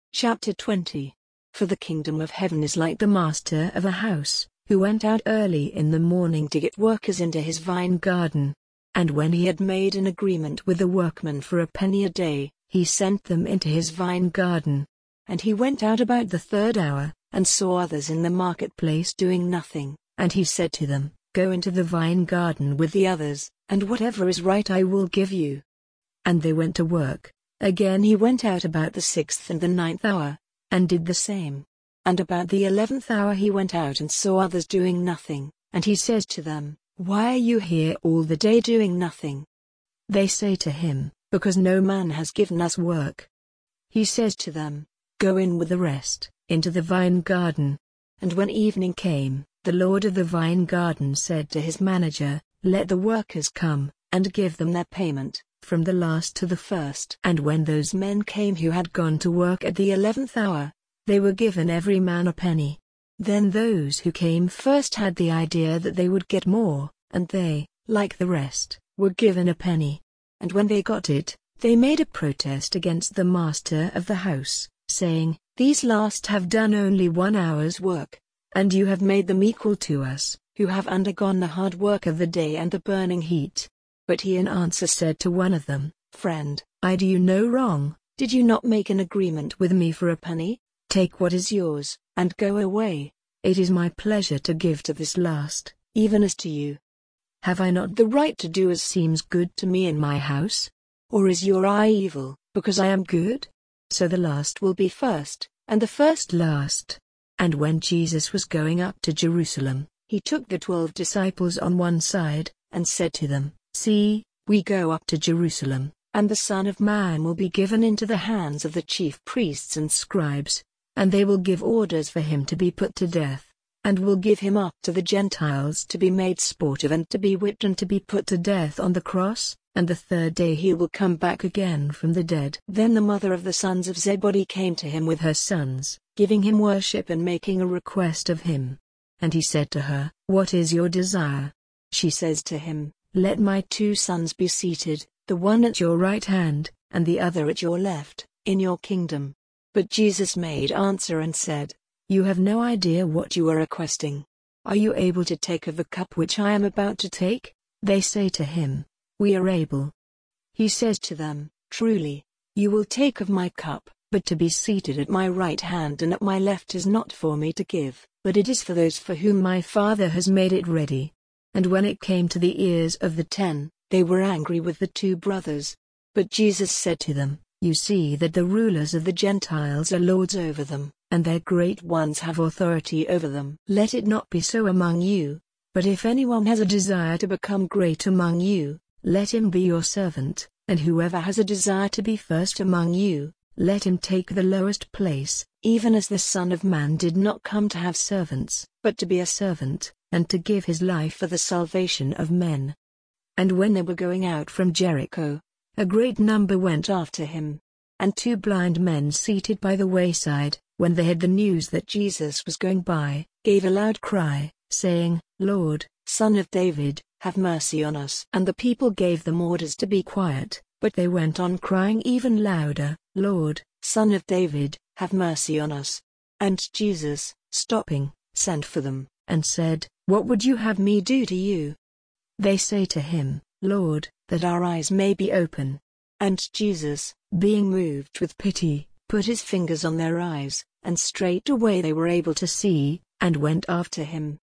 Chapter 20. For the kingdom of heaven is like the master of a house, who went out early in the morning to get workers into his vine garden. And when he had made an agreement with the workmen for a penny a day, he sent them into his vine garden. And he went out about the third hour, and saw others in the marketplace doing nothing, and he said to them, Go into the vine garden with the others, and whatever is right I will give you. And they went to work. Again he went out about the 6th and the 9th hour, and did the same. And about the 11th hour he went out and saw others doing nothing, and he says to them, Why are you here all the day doing nothing? They say to him, Because no man has given us work. He says to them, Go in with the rest, into the vine garden. And when evening came, the Lord of the vine garden said to his manager, Let the workers come, and give them their payment, from the last to the first. And when those men came who had gone to work at the 11th hour, they were given every man a penny. Then those who came first had the idea that they would get more, and they, like the rest, were given a penny. And when they got it, they made a protest against the master of the house, saying, These last have done only 1 hour's work, and you have made them equal to us, who have undergone the hard work of the day and the burning heat. But he in answer said to one of them, Friend, I do you no wrong. Did you not make an agreement with me for a penny? Take what is yours, and go away. It is my pleasure to give to this last, even as to you. Have I not the right to do as seems good to me in my house? Or is your eye evil, because I am good? So the last will be first, and the first last. And when Jesus was going up to Jerusalem, he took the 12 disciples on one side, and said to them, See, we go up to Jerusalem, and the Son of Man will be given into the hands of the chief priests and scribes, and they will give orders for him to be put to death, and will give him up to the Gentiles to be made sport of and to be whipped and to be put to death on the cross, and the third day he will come back again from the dead. Then the mother of the sons of Zebedee came to him with her sons, giving him worship and making a request of him. And he said to her, What is your desire? She says to him, Let my 2 sons be seated, the one at your right hand, and the other at your left, in your kingdom. But Jesus made answer and said, You have no idea what you are requesting. Are you able to take of the cup which I am about to take? They say to him, We are able. He says to them, Truly, you will take of my cup, but to be seated at my right hand and at my left is not for me to give, but it is for those for whom my Father has made it ready. And when it came to the ears of the 10, they were angry with the 2 brothers. But Jesus said to them, You see that the rulers of the Gentiles are lords over them, and their great ones have authority over them. Let it not be so among you, but if anyone has a desire to become great among you, let him be your servant, and whoever has a desire to be first among you, let him take the lowest place, even as the Son of Man did not come to have servants, but to be a servant, and to give his life for the salvation of men. And when they were going out from Jericho, a great number went after him. And 2 blind men seated by the wayside, when they heard the news that Jesus was going by, gave a loud cry, saying, Lord, Son of David, have mercy on us. And the people gave them orders to be quiet, but they went on crying even louder, Lord, Son of David, have mercy on us. And Jesus, stopping, sent for them, and said, What would you have me do to you? They say to him, Lord, that our eyes may be open. And Jesus, being moved with pity, put his fingers on their eyes, and straightway they were able to see, and went after him.